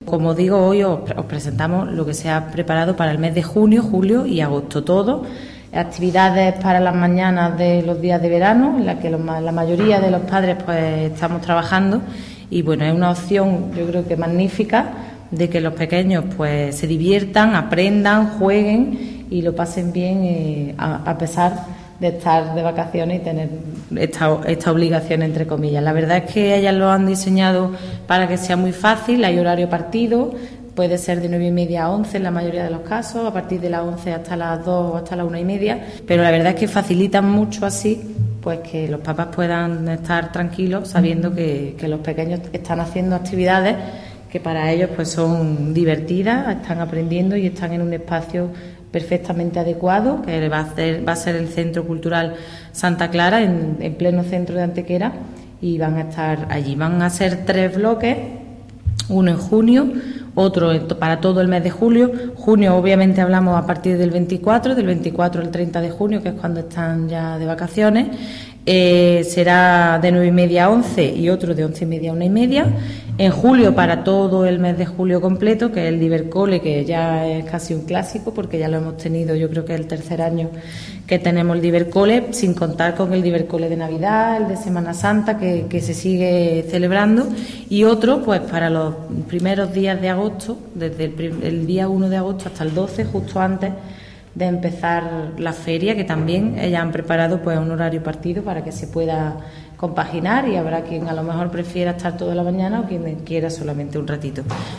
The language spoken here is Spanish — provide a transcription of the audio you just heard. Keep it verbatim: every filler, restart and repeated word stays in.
Como digo, hoy os, os presentamos lo que se ha preparado para el mes de junio, julio y agosto. Todo actividades para las mañanas de los días de verano, en las que los, la mayoría de los padres pues estamos trabajando, y bueno, es una opción yo creo que magnífica de que los pequeños pues se diviertan, aprendan, jueguen y lo pasen bien, eh, a, a pesar de estar de vacaciones y tener esta, esta obligación entre comillas. La verdad es que ellas lo han diseñado para que sea muy fácil. Hay horario partido, puede ser de nueve y media a once en la mayoría de los casos, a partir de las once hasta las dos o hasta las una y media, pero la verdad es que facilitan mucho así pues que los papás puedan estar tranquilos sabiendo que, que los pequeños están haciendo actividades que para ellos pues son divertidas, están aprendiendo y están en un espacio perfectamente adecuado, que va a ser, va a ser el Centro Cultural Santa Clara, en, en pleno centro de Antequera, y van a estar allí. Van a ser tres bloques, uno en junio, otro para todo el mes de julio. Junio obviamente hablamos a partir del veinticuatro, del veinticuatro al treinta de junio, que es cuando están ya de vacaciones. Eh, será de nueve y media a once y otro de once y media a una y media. En julio para todo el mes de julio completo, que es el Divercole, que ya es casi un clásico porque ya lo hemos tenido, yo creo que es el tercer año que tenemos el Divercole, sin contar con el Divercole de Navidad, el de Semana Santa, que, que se sigue celebrando, y otro pues para los primeros días de agosto, desde el, el día uno de agosto hasta el doce, justo antes de empezar la feria, que también ellas han preparado pues un horario partido para que se pueda compaginar, y habrá quien a lo mejor prefiera estar toda la mañana o quien quiera solamente un ratito.